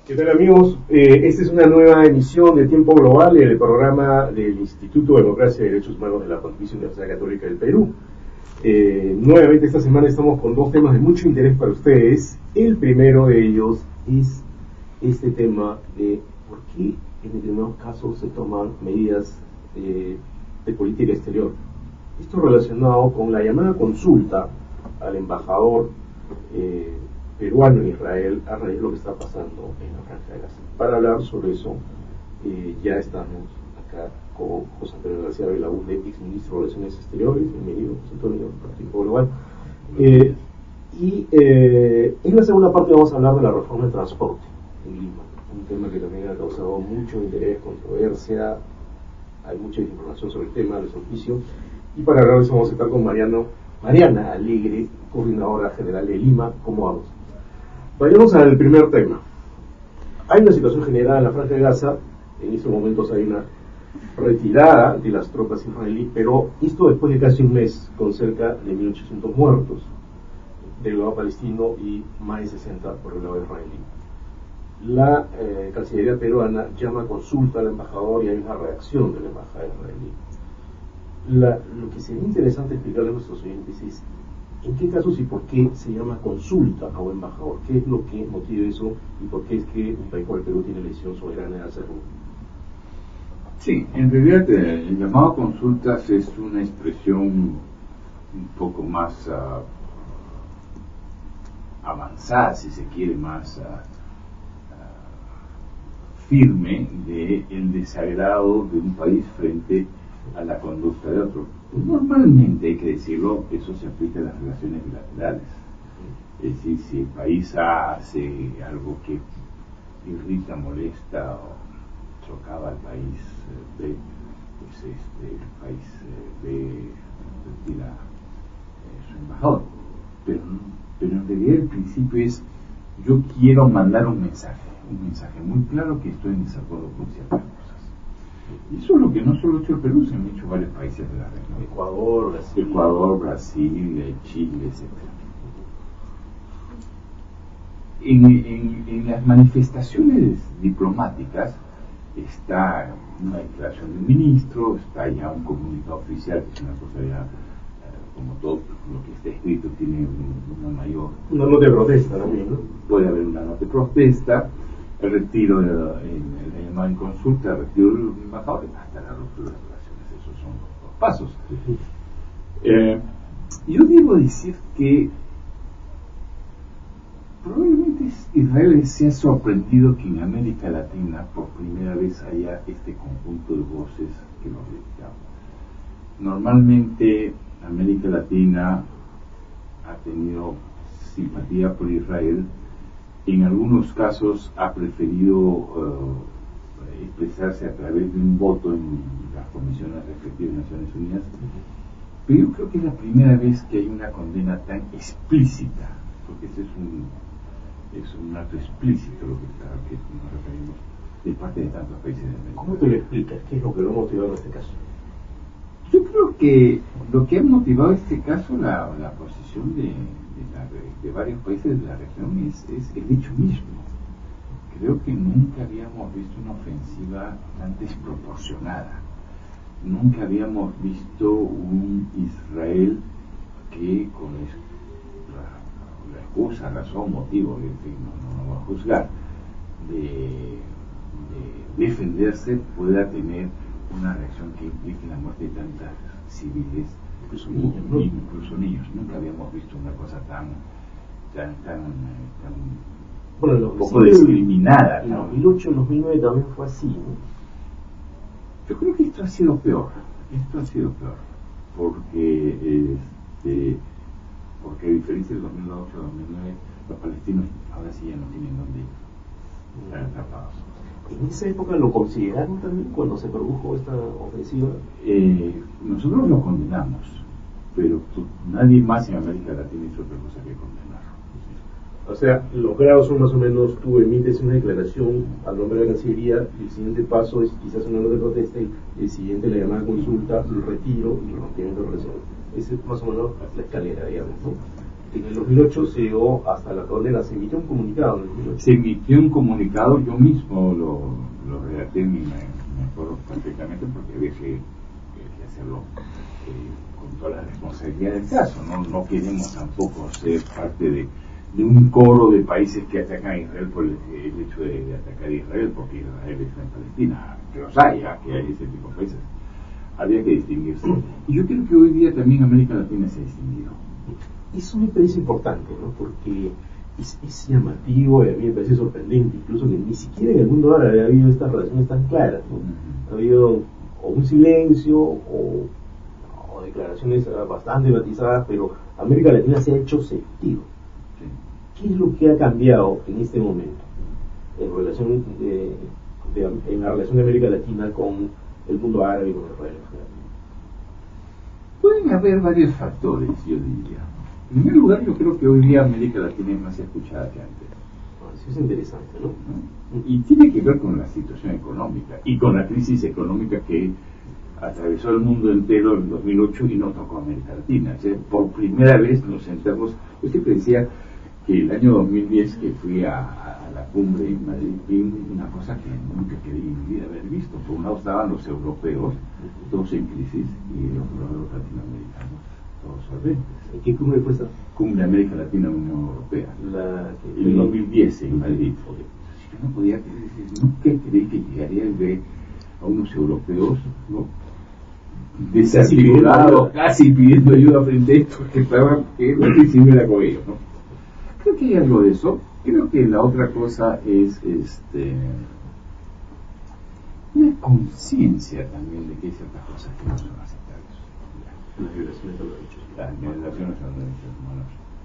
¿Qué tal, amigos? Esta es una nueva emisión de Tiempo Global, el programa del Instituto de Democracia y Derechos Humanos de la Pontificia Universidad Católica del Perú. Nuevamente esta semana estamos con dos temas de mucho interés para ustedes. El primero de ellos es este tema de por qué en determinados casos se toman medidas de política exterior. Esto relacionado con la llamada consulta al embajador peruano en Israel a raíz de lo que está pasando en la Franja de Gaza. Para hablar sobre eso, ya estamos acá con José Antonio García Belaúnde, exministro de Relaciones Exteriores. Bienvenido, José Antonio, a Tiempo Global. En la segunda parte vamos a hablar de la reforma del transporte en Lima, un tema que también ha causado mucho interés, controversia, hay mucha información sobre el tema, de su oficio, y para hablar de eso vamos a estar con Mariana Alegre, coordinadora general de Lima. ¿Cómo vamos? Vayamos al primer tema. Hay una situación generada en la Franja de Gaza. En estos momentos hay una retirada de las tropas israelíes, pero esto después de casi un mes, con cerca de 1.800 muertos del lado palestino y más de 60 por el lado israelí. La Cancillería peruana llama a consulta al embajador y hay una reacción de la embajada israelí. Lo que sería interesante explicarle a nuestros oyentes es en qué casos y por qué se llama consulta a un embajador, qué es lo que motiva eso y por qué es que un país como el Perú tiene la decisión soberana de hacerlo. Sí, en realidad el llamado a consultas es una expresión un poco más avanzada, si se quiere, más firme del desagrado de un país frente a la conducta de otro. Normalmente, hay que decirlo, eso se aplica a las relaciones bilaterales. Es decir, si el país A hace algo que irrita, molesta o chocaba al país B, pues el país B retira su embajador. Pero en realidad el principio es: yo quiero mandar un mensaje muy claro que estoy en desacuerdo con ciertas cosas. Y eso es lo que no solo ha hecho el Perú, se han hecho varios países de la región. Ecuador, Brasil, Chile, etc. En las manifestaciones diplomáticas está una declaración del ministro, está ya un comunicado oficial, que es una cosa ya, como todo lo que está escrito, tiene una mayor... Una nota de protesta también, ¿no? Puede haber una nota de protesta, el retiro la llamada en consulta, el retiro del embajador, hasta la ruptura de relaciones. Esos son los pasos. Yo debo decir que probablemente Israel se ha sorprendido que en América Latina por primera vez haya este conjunto de voces que lo criticamos. Normalmente América Latina ha tenido simpatía por Israel. En algunos casos ha preferido expresarse a través de un voto en las comisiones respectivas de Naciones Unidas, pero yo creo que es la primera vez que hay una condena tan explícita, porque ese es un acto explícito lo que nos referimos de parte de tantos países de América. ¿Cómo te lo explicas? ¿Qué es lo que lo ha motivado en este caso? Yo creo que lo que ha motivado este caso, la posición de varios países de la región, es el hecho mismo. Creo que nunca habíamos visto una ofensiva tan desproporcionada. Nunca habíamos visto un Israel que, con la excusa, razón, motivo, en fin, no va a juzgar, de defenderse, pueda tener una reacción que implique la muerte de tantas civiles, incluso niños, ¿no? Incluso niños. Nunca habíamos visto una cosa tan bueno, poco discriminada. En 2008, en 2009 también fue así, ¿no? Yo creo que esto ha sido peor, porque a diferencia del 2008-2009, los palestinos ahora sí ya no tienen dónde ir, están atrapados. ¿En esa época lo consideraron también cuando se produjo esta ofensiva? Nosotros lo condenamos, pero nadie más en América Latina hizo otra cosa que condenarlo. O sea, los grados son más o menos: tú emites una declaración al nombre de la Cancillería, el siguiente paso es quizás una nota de protesta, y el siguiente la llamada consulta, el retiro y el rompimiento de relaciones. Esa es más o menos la escalera, digamos, ¿no? En el 2008 se llegó hasta la frontera, se emitió un comunicado en el 2008. Se emitió un comunicado, yo mismo lo redacté, me acuerdo perfectamente, porque había que hacerlo con toda la responsabilidad del caso. No queremos tampoco ser parte de un coro de países que atacan a Israel por el hecho de atacar a Israel, porque Israel está en Palestina, que los haya, que hay ese tipo de países. Había que distinguirse. Y yo creo que hoy día también América Latina se ha distinguido. Eso me parece importante, ¿no? Porque es llamativo y a mí me parece sorprendente, incluso que ni siquiera en el mundo árabe ha habido estas relaciones tan claras, ¿no? Ha habido o un silencio o declaraciones bastante matizadas, pero América Latina se ha hecho sentido. ¿Qué es lo que ha cambiado en este momento en relación en la relación de América Latina con el mundo árabe y con Israel? Pueden haber varios factores, yo diría. En primer lugar, yo creo que hoy día América Latina es más escuchada que antes. Eso es interesante, ¿no? Y tiene que ver con la situación económica y con la crisis económica que atravesó el mundo entero en 2008 y no tocó a América Latina. O sea, por primera vez nos sentamos. Yo siempre decía que el año 2010 que fui a la cumbre en Madrid vi una cosa que nunca creí en mi vida haber visto. Por un lado estaban los europeos, todos en crisis, y los latinoamericanos, todos solventes. ¿En qué cumbre fue esa? Cumbre América Latina Unión Europea. En 2010 en Madrid. Yo no podía creer, nunca creí que llegaría a ver a unos europeos, ¿no?, desarticulados, casi pidiendo ayuda frente a esto que estaban, que no era con ellos, ¿no? Creo que hay algo de eso. Creo que la otra cosa es una conciencia también de que hay ciertas cosas que no son aceptables. Las violaciones de los derechos. Las violaciones de los derechos humanos.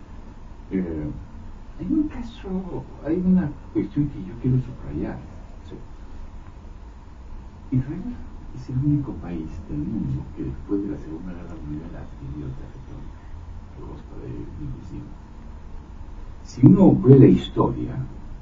Hay un caso, hay una cuestión que yo quiero subrayar. Sí. Israel es el único país del mundo que después de la Segunda Guerra Mundial ha adquirido territorio a costa de un vecino. Si uno ve la historia,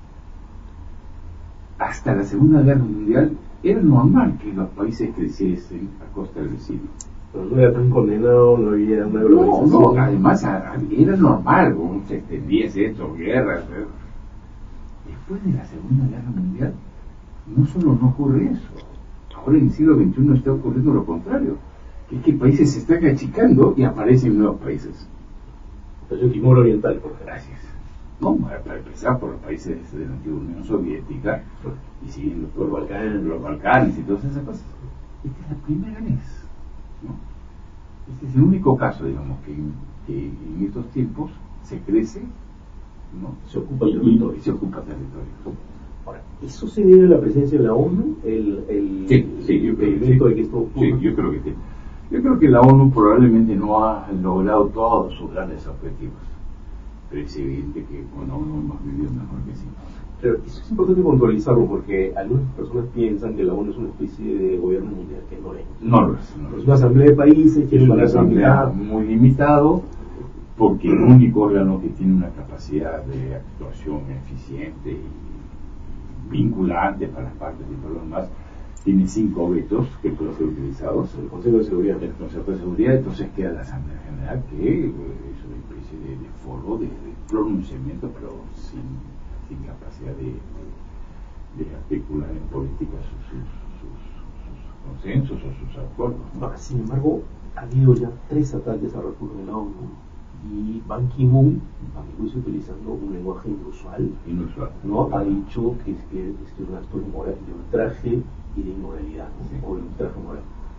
hasta la Segunda Guerra Mundial era normal que los países creciesen a costa del vecino. Pero no era tan condenado, no había una globalización. No, además era normal, se extendía esto, guerras. Después de la Segunda Guerra Mundial, no solo no ocurre eso, ahora en el siglo XXI está ocurriendo lo contrario, que es que países se están achicando y aparecen nuevos países. Entonces Timor Oriental, por ejemplo. Gracias. No, para empezar por los países de la antigua Unión Soviética y siguiendo por los Balcanes y todas esas cosas. Esta es la primera vez, ¿no? Este es el único caso, digamos, que en estos tiempos se crece, ¿no?, se ocupa territorio. Se ocupa territorio. Ahora, ¿eso se debe a la presencia de la ONU? Sí, yo creo que sí. De que esto ocurra? Sí, yo creo que sí. Yo creo que la ONU probablemente no ha logrado todos sus grandes objetivos, pero es evidente que con la ONU hemos vivido mejor que sí. Pero eso es importante puntualizarlo porque algunas personas piensan que la ONU es una especie de gobierno mundial, que no es. No lo es. Es una asamblea de países, es una asamblea muy limitado, porque el único órgano que tiene una capacidad de actuación eficiente y vinculante para las partes y todo lo demás, tiene 5 vetos que pueden ser utilizados. El Consejo de Seguridad. El Consejo de Seguridad, entonces queda la Asamblea General, que es una especie de foro de pronunciamiento, pero sin capacidad de articular en política sus consensos o sus acuerdos, ¿no? Ahora, sin embargo, ha habido ya 3 ataques a recursos de la ONU y Ban Ki-moon, a mi juicio utilizando un lenguaje inusual, ¿no?, ha dicho que es un acto de ultraje y de inmoralidad, ¿no? Sí. O de ultraje moral.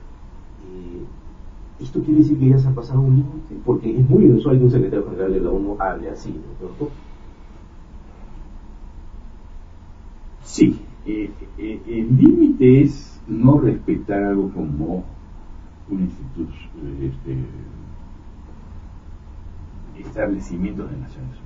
Esto quiere decir que ya se ha pasado un límite, porque es muy inusual que un secretario general de la ONU hable así, ¿no es cierto? Sí, el límite es no respetar algo como un instituto, establecimiento de Naciones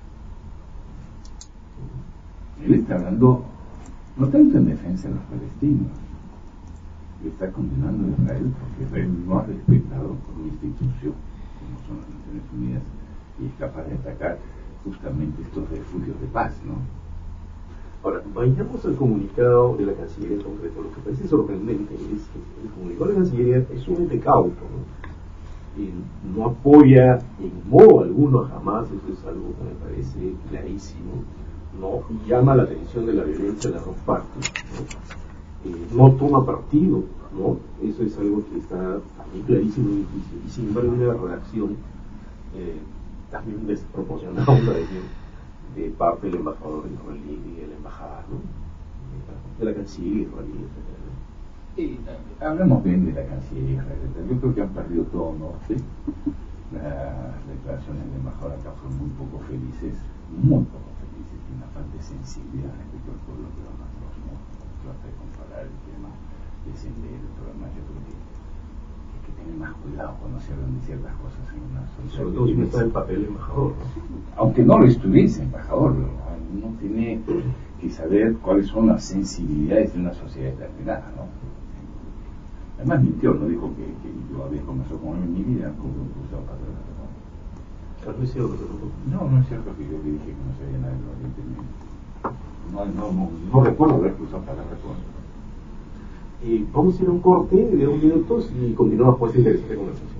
Unidas. Él está hablando no tanto en defensa de los palestinos, él está condenando a Israel porque Israel no ha respetado una institución como son las Naciones Unidas y es capaz de atacar justamente estos refugios de paz, ¿no? Ahora, vayamos al comunicado de la Cancillería en concreto. Lo que parece sorprendente es que el comunicado de la Cancillería es sumamente cauto, ¿no? no apoya en modo alguno jamás, eso es algo que me parece clarísimo, ¿no? Y llama la atención de la violencia de las dos partes, no toma partido, ¿no? Eso es algo que está también clarísimo y sin embargo una reacción también desproporcionada, vamos a decir, de parte del embajador israelí y de la embajada, ¿no? De la cancillería israelí, etc. Hablamos bien de la Cancillería israelí. Yo creo que han perdido todo norte. Las declaraciones del embajador acá fueron muy poco felices, y una falta de sensibilidad respecto al pueblo que no trata de controlar el tema, descender el problema. Yo creo que hay que tener más cuidado cuando se hablan de ciertas cosas en una sociedad. Sobre todo si no está en papel embajador, ¿no? Aunque no lo estuviese embajador, uno tiene que saber cuáles son las sensibilidades de una sociedad determinada, ¿no? Además mintió, no dijo que yo había comenzado con él en mi vida como un cruzado para la reforma. ¿No es cierto? No es cierto que yo le dije que no sabía nada del Oriente Medio. No recuerdo haber cruzado para la reforma. Vamos a ir a un corte de 2 minutos y continuamos con esta interesante conversación.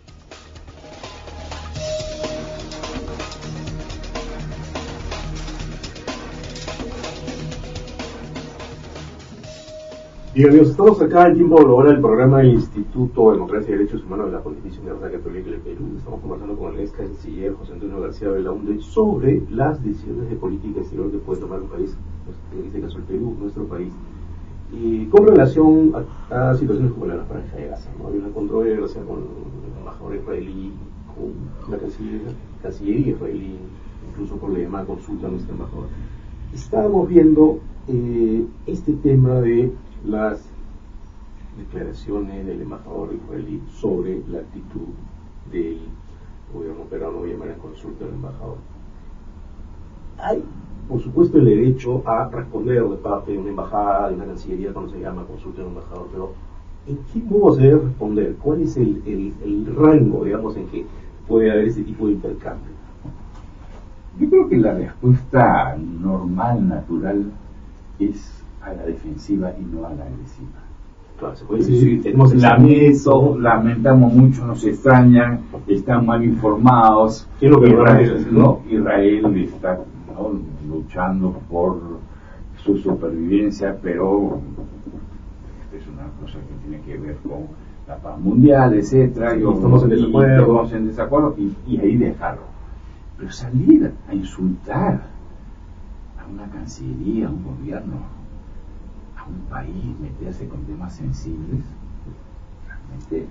Bien amigos, estamos acá en Tiempo Global, el programa del Instituto de Democracia y Derechos Humanos de la Pontificia Universidad Católica del Perú. Estamos conversando con el ex canciller José Antonio García Belaúnde sobre las decisiones de política exterior que puede tomar un país, pues, en este caso el Perú, nuestro país, y con relación a situaciones como la Franja de Gaza, ¿no? Hay una controversia con el embajador israelí, con la cancillería israelí, incluso por la llamada consulta a nuestro embajador. Estábamos viendo este tema de las declaraciones del embajador israelí sobre la actitud del gobierno peruano de llamar a consulta al embajador. Hay, por supuesto, el derecho a responder de parte de una embajada, de una cancillería, cuando se llama consulta al embajador, pero ¿en qué modo se debe responder? ¿Cuál es el rango, digamos, en que puede haber ese tipo de intercambio? Yo creo que la respuesta normal, natural, es a la defensiva y no a la agresiva. Claro, se puede decir, tenemos lamentamos mucho, nos extrañan, están mal informados. ¿Qué es lo que Israel está luchando por su supervivencia, pero es una cosa que tiene que ver con la paz mundial, etcétera. Estamos en desacuerdo y ahí dejarlo. Pero salir a insultar a una cancillería, a un gobierno, a un país, meterse con temas sensibles, realmente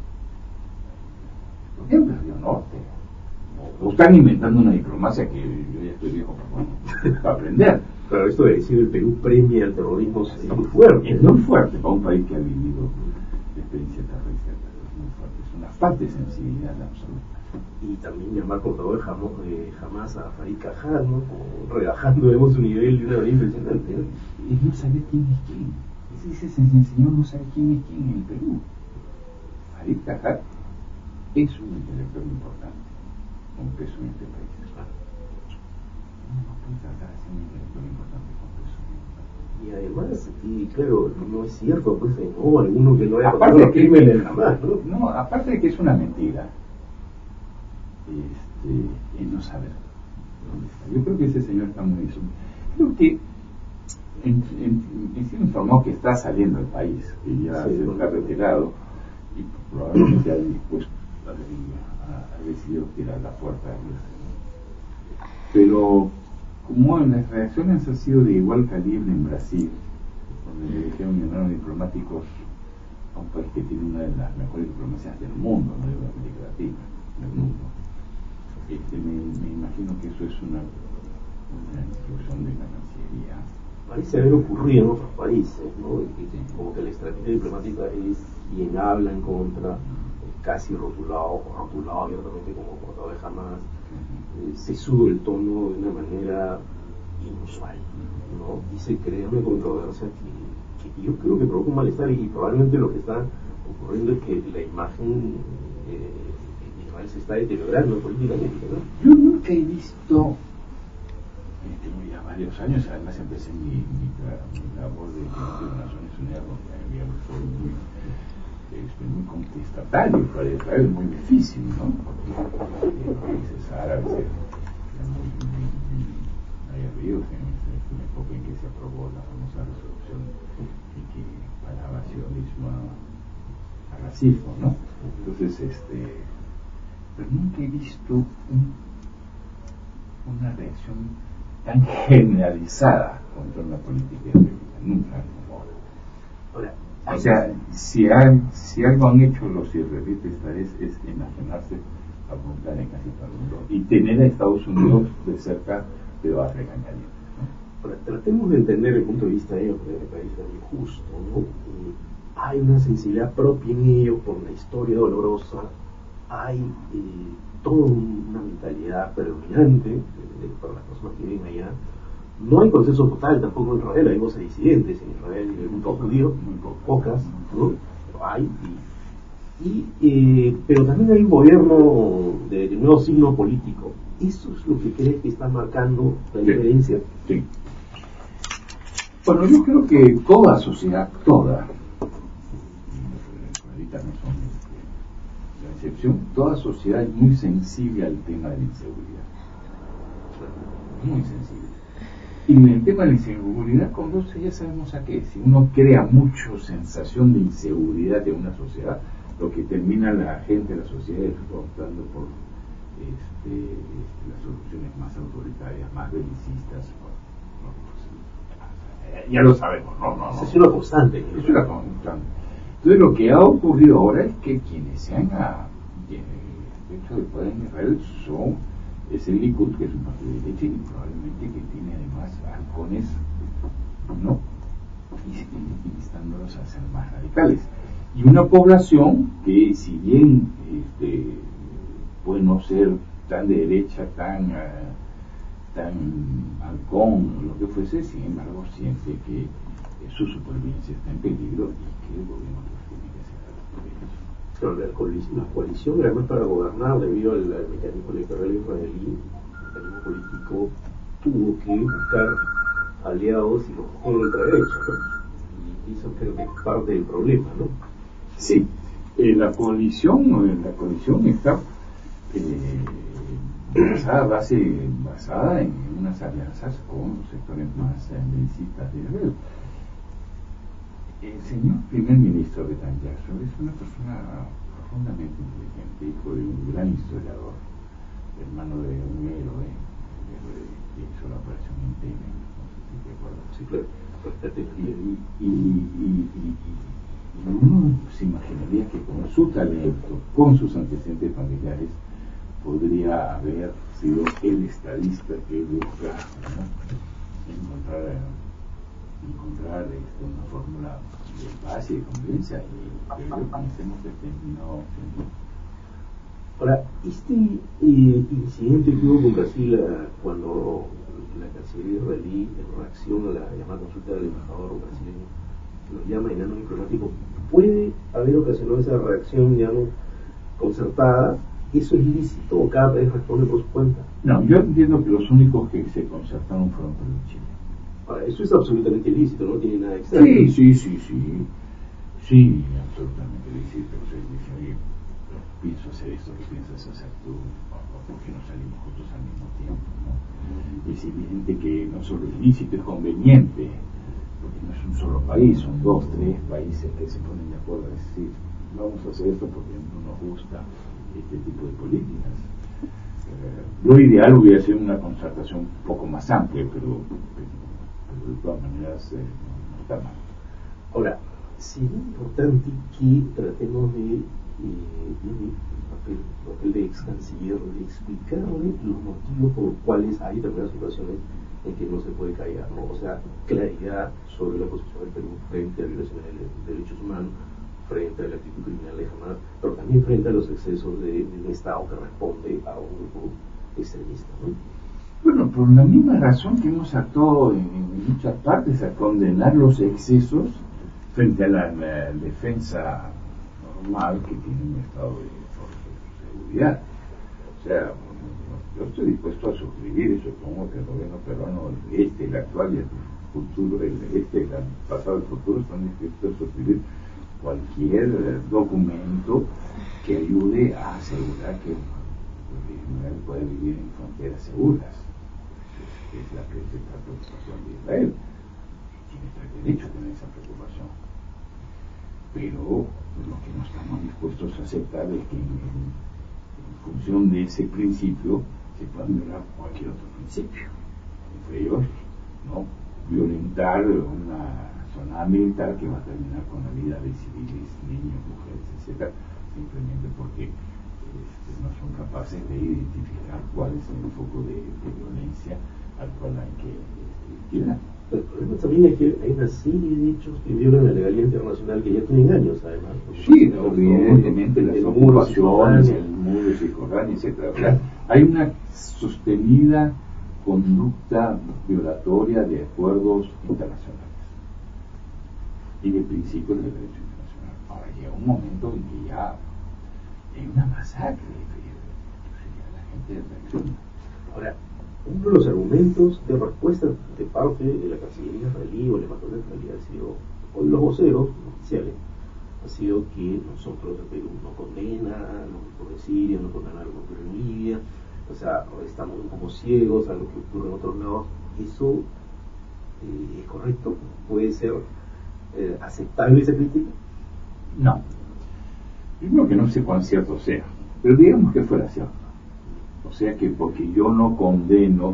bien perdió norte. O están inventando una diplomacia que yo ya estoy viejo para aprender. Claro, esto de decir el Perú premia el terrorismo es muy fuerte. Es muy fuerte para un país que ha vivido la experiencia terrorista. Es muy fuerte, es una falta de sensibilidad absoluta. Y también llamar portador jamás a Farid Cajat, ¿no? Rebajando su nivel de una manera impresionante, ¿no? Es no saber quién es quién. Ese señor no sabe quién es quién en el Perú. Farid Cajat es un intelectual importante, con peso en este país. No puede tratar de ser un intelectual importante con peso en este país. Y además, claro, no es cierto, pues no alguno que no haya aparte de crímenes jamás, ¿no? No, aparte de que es una mentira, es no saber dónde está. Yo creo que ese señor está muy disumado. Creo que se informó que está saliendo del país, que ya se está retirado y probablemente ha dispuesto ha decidido tirar la puerta. Pero como las reacciones han sido de igual calibre en Brasil, donde le dijeron llamaron diplomáticos a un país que tiene una de las mejores diplomacias del mundo, no de América Latina, del mundo. Me imagino que eso es una instrucción de la Cancillería. Parece haber ocurrido en otros países, ¿no? Como que la estrategia diplomática es quien habla en contra, casi rotulado abiertamente como portador de Hamas, se sube el tono de una manera inusual, ¿no? Y se crea una controversia que yo creo que provoca un malestar y probablemente lo que está ocurriendo es que la imagen se está deteriorando políticamente, ¿no? Yo nunca he visto, tengo ya varios años, además empecé mi labor de Naciones Unidas, donde había muy estatal, y para Israel es muy difícil, ¿no? Porque los países árabes eran muy aguerridos en la época en que se aprobó la famosa resolución en que paraba sionismo a racismo, ¿no? Entonces, pero nunca he visto una reacción tan generalizada contra una política israelita, nunca como ahora. O sea, si algo han hecho los israelitas esta vez es enajenarse, apuntar en casi todo el mundo y tener a Estados Unidos de cerca, pero a regañadientes, ¿no? Ahora, tratemos de entender el punto de vista de ellos, porque me parece también justo, ¿no? Hay una sensibilidad propia en ellos por la historia dolorosa, hay toda una mentalidad predominante para las personas que viven allá. No hay consenso total tampoco en Israel, hay voces disidentes en Israel y en el mundo judío, muy pocas, ¿no? Pero hay, pero también hay un gobierno de nuevo signo político. ¿Eso es lo que crees que está marcando la diferencia? Sí. Bueno, yo creo que toda sociedad, ahorita no son la excepción, toda sociedad es muy sensible al tema de la inseguridad. Muy sensible. Y en el tema de la inseguridad, con José ya sabemos a qué. Si uno crea mucho sensación de inseguridad en una sociedad, lo que termina la gente, la sociedad, es optando por las soluciones más autoritarias, más belicistas. Ya lo sabemos, ¿no? Es una constante. Es una constante. Entonces lo que ha ocurrido ahora es que quienes se han hecho del poder en Israel es el Likud, que es un partido de derecha y probablemente que tiene además halcones, ¿no? Instándolos a ser más radicales. Y una población que, si bien puede no ser tan de derecha, tan halcón, o lo que fuese, sin embargo siente que su supervivencia está en peligro y que el gobierno tiene que hacer algo por ellos. Claro, la coalición, además, para gobernar debido al mecanismo electoral israelí, el mecanismo político tuvo que buscar aliados y los con ultraderecha, ¿no? Y eso creo que es parte del problema, ¿no? Sí, la coalición está basada en unas alianzas con los sectores más belicistas de Israel. El señor primer ministro Netanyahu es una persona profundamente inteligente, hijo de un gran historiador, hermano de un héroe que hizo la operación Entebbe, no sé si te acuerdas. Sí, claro. Y uno se imaginaría que con su talento, con sus antecedentes familiares, podría haber sido el estadista que busca, ¿no?, encontrar una fórmula de paz y de convivencia, y pensemos que terminó siendo. Ahora, este incidente que hubo con Brasil cuando la Cancillería israelí, en reacción a la llamada consulta del embajador brasileño, lo llama enano diplomático, ¿puede haber ocasionado esa reacción, digamos, concertada? ¿Eso es lícito o cada país responde por su cuenta? No, yo entiendo que los únicos que se concertaron fueron Perú y Chile. Ahora, eso es absolutamente lícito, no tiene nada extraño. Sí, absolutamente lícito. O sea, dice, oye, pienso hacer esto, ¿qué piensas hacer tú? ¿O por qué no salimos juntos al mismo tiempo, ¿no? Es evidente que no solo es lícito, es conveniente, porque no es un solo país, son 2, 3 países que se ponen de acuerdo a decir, vamos a hacer esto porque no nos gusta este tipo de políticas. Lo ideal hubiera sido una concertación un poco más amplia, pero de todas maneras no está mal. Ahora, sería importante que tratemos de el papel de ex canciller, de explicarle los motivos por los cuales hay determinadas situaciones en que no se puede callar, ¿no? O sea, claridad sobre la posición del Perú frente a violaciones de derechos humanos, frente a la actitud criminal de Hamas, pero también frente a los excesos de un Estado que responde a un grupo extremista, ¿no? Bueno, por la misma razón que hemos actuado en muchas partes a condenar los excesos frente a la defensa normal que tiene un Estado de seguridad. O sea, yo estoy dispuesto a suscribir, y supongo que el gobierno peruano, el actual y el futuro, el pasado y el futuro, están dispuestos a suscribir cualquier documento que ayude a asegurar que Israel pueda vivir en fronteras seguras, que es la principal preocupación de Israel. Tiene todo el derecho a tener esa preocupación. Pero lo que no estamos dispuestos a aceptar es que en función de ese principio se pueda violar cualquier otro principio. Entre ellos, ¿no?, violentar una zona militar que va a terminar con la vida de civiles, niños, mujeres, etc., simplemente porque no son capaces de identificar cuál es el foco de violencia al cual hay que tirar. El problema también es que hay una serie de hechos que violan la legalidad internacional que ya tienen años, además. Sí, evidentemente las ocupaciones, el muro de Cisjordania, etc. O sea, hay una sostenida conducta violatoria de acuerdos internacionales y de principios del derecho internacional. Ahora llega un momento en que ya hay una masacre, la gente reacciona. Ahora, uno de los argumentos de respuesta de parte de la Cancillería israelí o el embajador israelí ha sido, o de los voceros oficiales, ha sido que nosotros en Perú no condena lo que ocurre en Siria, no condena lo que ocurre en Libia, o sea, estamos un poco ciegos a lo que ocurre en otros lados. ¿Eso es correcto? ¿Puede ser aceptable esa crítica? No. Primero que no sé cuán cierto sea, pero digamos que fuera cierto. O sea que porque yo no condeno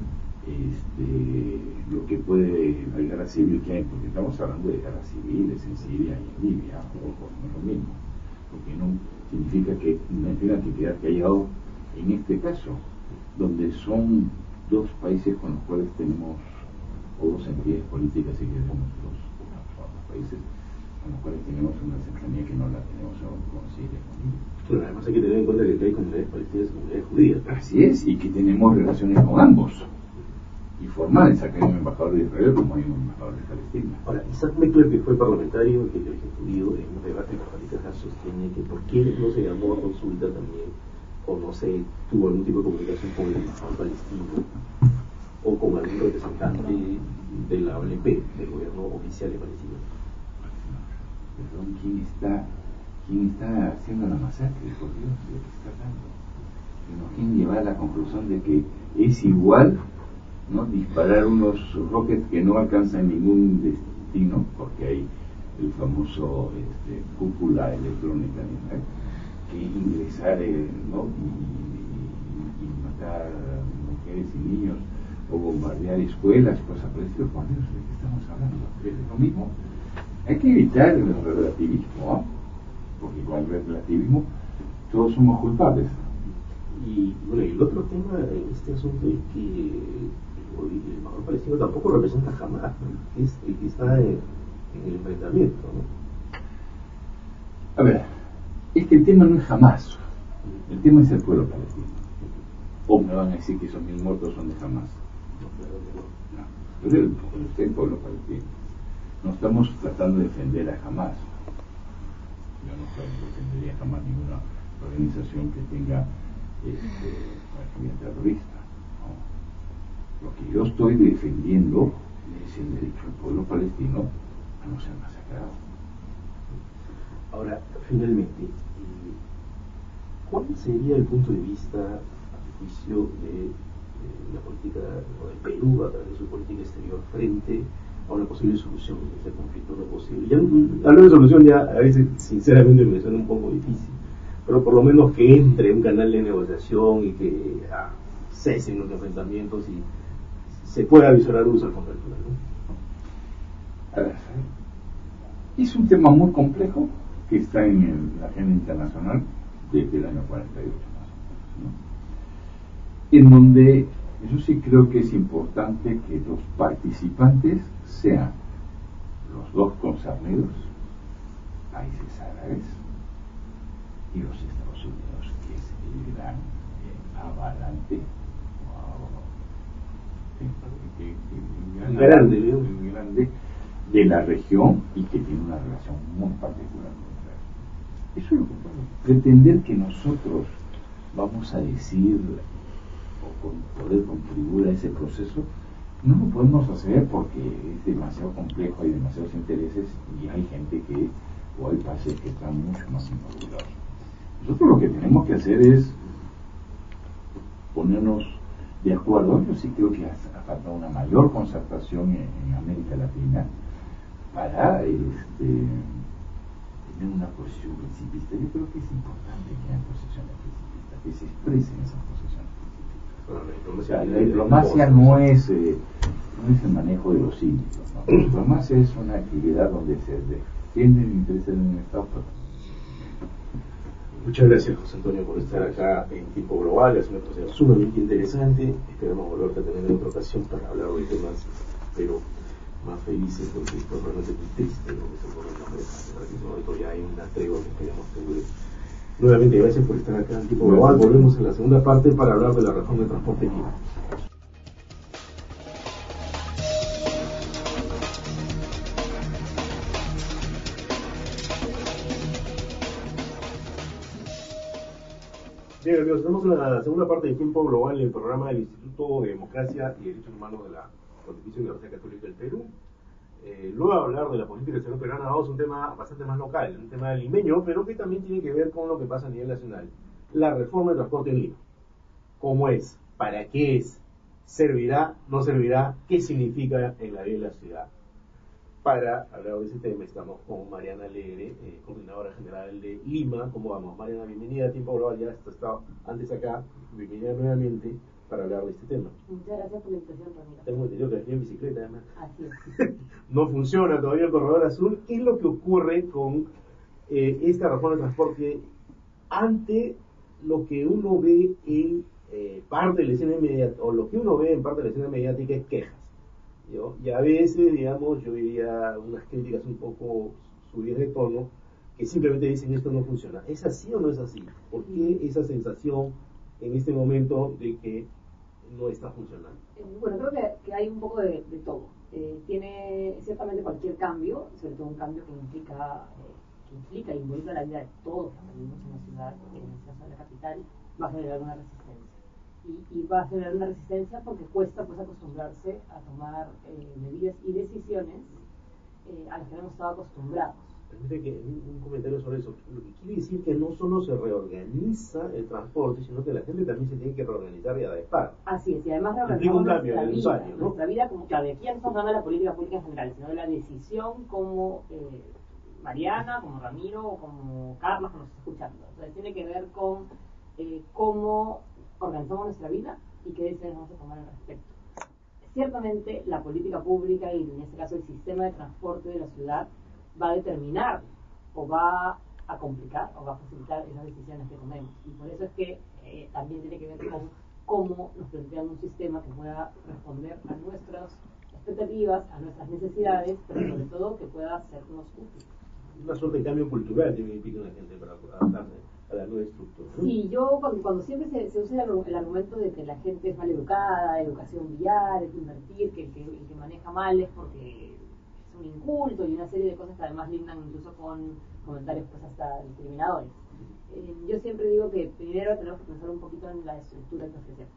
lo que puede la guerra civil que hay, porque estamos hablando de guerras civiles en Siria y en Libia, no es lo mismo, porque no significa que no tenga que quedar callado en este caso, donde son dos países con los cuales tenemos, o dos entidades políticas, si queremos, dos países con los cuales tenemos una cercanía que no la tenemos con Siria, con Libia. Bueno, además hay que tener en cuenta que hay comunidades palestinas y comunidades judías. Así es, y que tenemos relaciones con ambos. Y formales, acá hay un embajador de Israel como hay un embajador de Palestina. Ahora, Isaac Meckler, que fue parlamentario y que es origen judío, en un debate con Farid sostiene que por qué no se llamó a consulta también, o no se tuvo algún tipo de comunicación con el embajador palestino, o con algún representante de la OLP, del gobierno oficial de Palestina. Perdón, ¿quién está haciendo la masacre? Por Dios, ¿de qué está hablando? Que nos quieren llevar a la conclusión de que es igual, ¿no?, disparar unos rockets que no alcanzan ningún destino, porque hay el famoso cúpula electrónica, ¿no?, que ingresar, ¿no?, y matar mujeres y niños, o bombardear escuelas, cosas por el estilo. Por Dios, ¿de qué estamos hablando? ¿Es lo mismo? Hay que evitar el relativismo, ¿no? Porque con el relativismo todos somos culpables. Y bueno, el otro tema en este asunto es que el embajador palestino tampoco representa jamás, ¿no?, es el que está en el enfrentamiento, ¿no? A ver, es que el tema no es jamás, el tema es el pueblo palestino. O me van a decir que esos 1000 muertos son de jamás. No, es el pueblo palestino. No estamos tratando de defender a Hamas. Yo no defendería jamás ninguna organización que tenga actividad terrorista. No. Lo que yo estoy defendiendo es el derecho del pueblo palestino a no ser masacrado. Ahora, finalmente, ¿cuál sería el punto de vista, a tu juicio, de la política de Perú a través de su política exterior frente a una posible solución de este conflicto no posible? Ya, hablar de solución ya a veces sinceramente me suena un poco difícil, pero por lo menos que entre un canal de negociación y que cesen los enfrentamientos y se pueda visualizar luz al contrario, ¿no? A ver, es un tema muy complejo que está en la agenda internacional desde el año 48 más o menos, ¿no? En donde yo sí creo que es importante que los participantes sean los dos concernidos, países árabes, y los Estados Unidos, que es el gran avalante, el grande de la región y que tiene una relación muy particular con Israel. Eso es lo que pretender que nosotros vamos a decir o poder contribuir a ese proceso, no lo podemos hacer porque es demasiado complejo, hay demasiados intereses y hay gente que o hay países que están mucho más inmadurados. Nosotros lo que tenemos que hacer es ponernos de acuerdo. Yo sí creo que ha faltado una mayor concertación en América Latina para tener una posición principista. Yo creo que es importante que haya posiciones principistas, que se expresen esas posiciones principistas. O sea, la diplomacia no es el manejo de los índices, ¿no? La diplomacia es una actividad donde se defiende el interés de un Estado. Muchas gracias, José Antonio, por estar acá en Tiempo Global. Es una cosa sumamente interesante. Esperamos volverte a tener en otra ocasión para hablar de temas, pero más felices, porque esto es realmente muy triste lo que se ocurre en la empresa. En este momento ya hay una tregua que esperamos que dure. Nuevamente, gracias por estar acá en Tiempo Global. Volvemos en la segunda parte para hablar de la reforma de transporte Lima. Bien, amigos, estamos en la segunda parte de Tiempo Global, el programa del Instituto de Democracia y Derechos Humanos de la Pontificia Universidad Católica del Perú. Luego de hablar de la política exterior peruana, vamos a un tema bastante más local, un tema limeño, pero que también tiene que ver con lo que pasa a nivel nacional. La reforma de transporte en Lima. ¿Cómo es? ¿Para qué es? ¿Servirá? ¿No servirá? ¿Qué significa en la vida de la ciudad? Para hablar de ese tema estamos con Mariana Alegre, coordinadora general de Lima. ¿Cómo vamos? Mariana, bienvenida a Tiempo Global, ya has estado antes acá, bienvenida nuevamente para hablar de este tema. Muchas gracias por la invitación, Ramiro. Tengo entendido que venía en bicicleta además. Así es. No funciona todavía el corredor azul. ¿Qué es lo que ocurre con esta reforma de transporte ante lo que uno ve en parte de la escena mediática, o lo que uno ve en parte de la escena mediática es quejas? Y a veces, digamos, yo diría unas críticas un poco subidas de tono, que simplemente dicen esto no funciona. ¿Es así o no es así? ¿Por qué esa sensación en este momento de que no está funcionando? Bueno, creo que hay un poco de todo. Tiene ciertamente cualquier cambio, sobre todo un cambio que implica e involucra la vida de todos los que vivimos en la ciudad, en el caso de la capital, va a generar una resistencia. Y va a generar una resistencia porque cuesta pues acostumbrarse a tomar medidas y decisiones a las que no hemos estado acostumbrados. Permite que un comentario sobre eso. Lo que quiere decir que no solo se reorganiza el transporte, sino que la gente también se tiene que reorganizar y adaptar. Así es, y además reorganizamos nuestra vida, como claro, de aquí ya no estamos hablando de la política pública en general, sino de la decisión como Mariana, como Ramiro o como Carlos que nos está escuchando. Entonces tiene que ver con cómo organizamos nuestra vida y qué decisiones vamos a tomar al respecto. Ciertamente la política pública y en este caso el sistema de transporte de la ciudad va a determinar o va a complicar o va a facilitar esas decisiones que tomemos, y por eso es que también tiene que ver con cómo nos planteamos un sistema que pueda responder a nuestras expectativas, a nuestras necesidades, pero sobre todo que pueda hacernos útiles. Una suerte de cambio cultural tiene que implicar la gente para adaptarse a la nueva estructura, ¿no? Sí, yo cuando siempre se usa el argumento de que la gente es mal educada, educación vial, hay que invertir, que el que maneja mal es porque es un inculto y una serie de cosas que además lindan incluso con comentarios pues hasta discriminadores. Yo siempre digo que primero tenemos que pensar un poquito en la estructura que ofrecemos.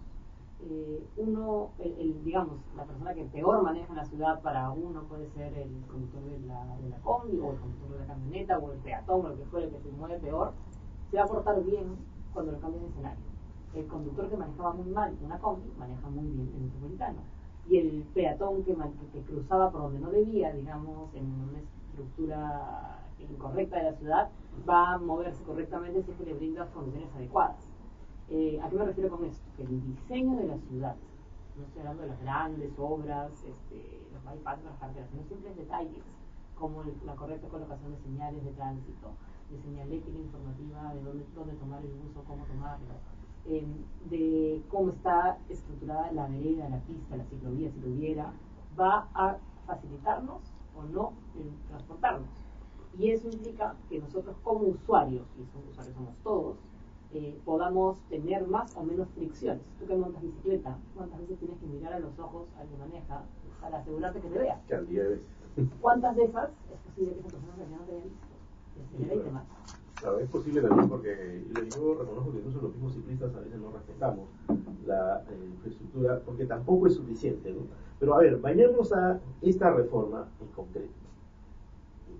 Digamos, la persona que peor maneja en la ciudad para uno puede ser el conductor de la combi o el conductor de la camioneta o el peatón o lo que fuera, el que se mueve peor, se va a portar bien cuando lo cambien de escenario. El conductor que manejaba muy mal una combi maneja muy bien el metropolitano, y el peatón que cruzaba por donde no debía, digamos, en una estructura incorrecta de la ciudad, va a moverse correctamente si es que le brinda las condiciones adecuadas. ¿A qué me refiero con esto? Que el diseño de la ciudad, no estoy hablando de las grandes obras, los bypass, las carreteras, sino simples detalles, como la correcta colocación de señales de tránsito, de señalética informativa, de dónde tomar el bus o cómo tomarlo, de cómo está estructurada la vereda, la pista, la ciclovía, si lo hubiera, va a facilitarnos o no el transportarnos. Y eso implica que nosotros como usuarios, y usuarios somos todos, podamos tener más o menos fricciones. Tú que montas bicicleta, ¿cuántas veces tienes que mirar a los ojos al que maneja para asegurarte que te vea? Cantidad de veces. ¿Cuántas de esas es posible que esa persona ya no te haya visto? Y te mata. Claro, es posible también porque yo reconozco que incluso los mismos ciclistas a veces no respetamos la infraestructura porque tampoco es suficiente, ¿no? Pero a ver, vayamos a esta reforma en concreto.